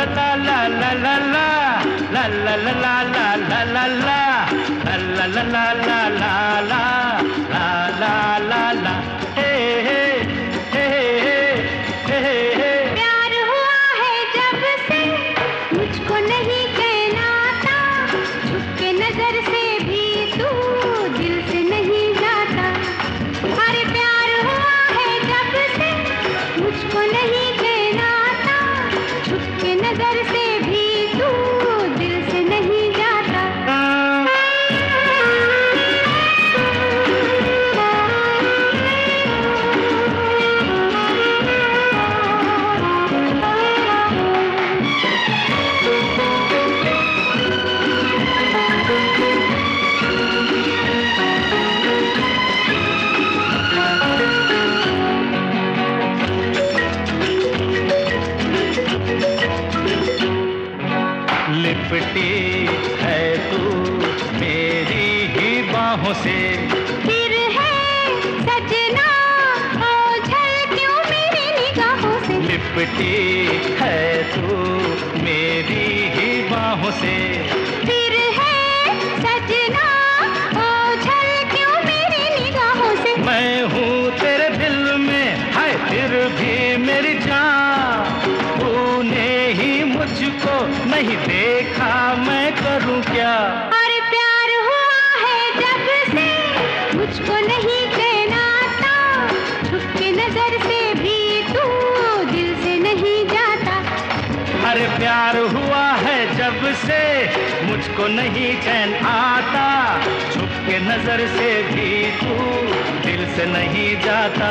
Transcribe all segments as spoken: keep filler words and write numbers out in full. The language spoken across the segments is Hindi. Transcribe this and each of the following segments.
लिपटी है तू मेरी ही बाहों से, फिर है सजना ओझल क्यों मेरी निगाहों से। लिपटी है तू मेरी ही बाहों से, फिर है सजना ओझल क्यों मेरी निगाहों से। मैं हूँ तेरे दिल में है फिर भी मेरी जान, तूने ही मुझको नहीं देखा मैं करूं क्या। अरे प्यार हुआ है जब से मुझको नहीं चैन आता, छुप के नजर से भी तू दिल से नहीं जाता। अरे प्यार हुआ है जब से मुझको नहीं चैन आता, छुप के नजर से भी तू दिल से नहीं जाता।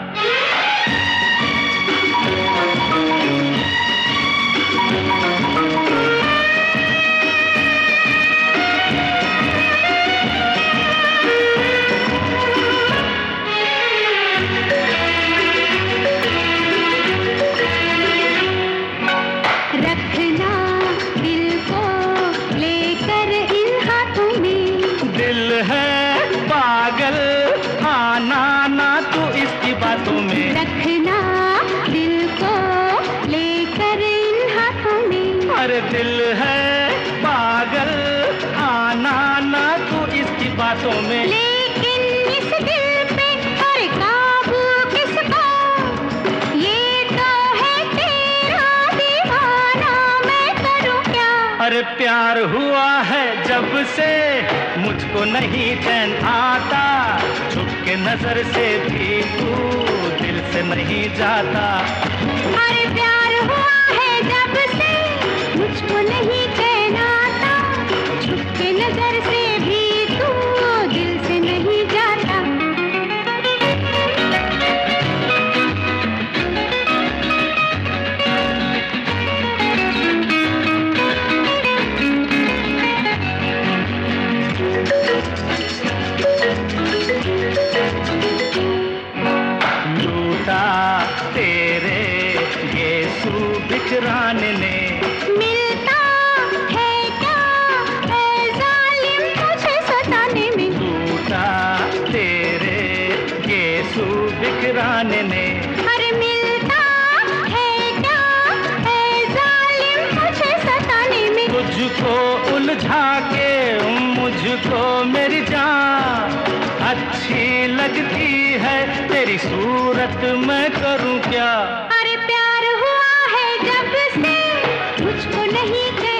रखना दिल को लेकर इन हाथों में। अरे दिल है पागल आना ना तू इसकी बातों में। लेकिन इस दिल पे हर काबू किसका, ये तो है तेरा दीवाना, मैं करूं क्या। अरे प्यार हुआ है जब से मुझको नहीं चैन आता, छुप के नजर से भी तू दिल से नहीं जाता। अरे प्यार हुआ है जब से मुझको नहीं चैन आता, छुप के नजर से भी तू दिल से नहीं जाता। तेरे यीशु बिखराने ने मिलता है क्या ऐ जालिम मुझे सताने में। टूटा तेरे यीशु बिखराने ने। अरे मिलता है क्या ऐ जालिम मुझे सताने में। तुझको उलझा के मुझको मेरी जान अच्छी लगती है तेरी सूरत, मैं करूं क्या। अरे प्यार हुआ है जब से मुझको नहीं